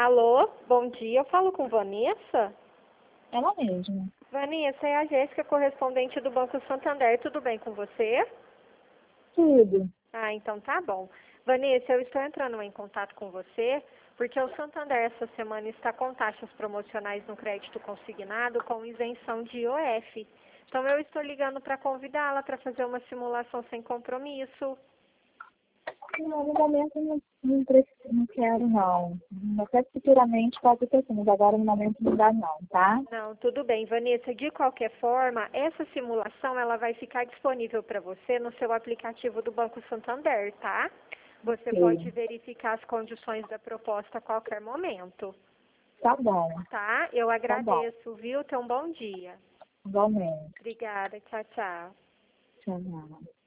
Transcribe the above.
Alô, bom dia. Eu falo com Vanessa? Ela mesma. Vanessa, é a Jéssica, correspondente do Banco Santander. Tudo bem com você? Tudo. Ah, então tá bom. Vanessa, eu estou entrando em contato com você porque o Santander essa semana está com taxas promocionais no crédito consignado com isenção de IOF. Então eu estou ligando para convidá-la para fazer uma simulação sem compromisso. Não, no momento não quero, não. Até futuramente pode ter sim, mas agora no momento não dá não, tá? Não, tudo bem, Vanessa. De qualquer forma, essa simulação ela vai ficar disponível para você no seu aplicativo do Banco Santander, tá? Você pode Sim. verificar as condições da proposta a qualquer momento, Tá bom, tá? Eu tá bom. agradeço, viu? Tenha um bom dia. Igualmente. Obrigada. Tchau, tchau. Tchau.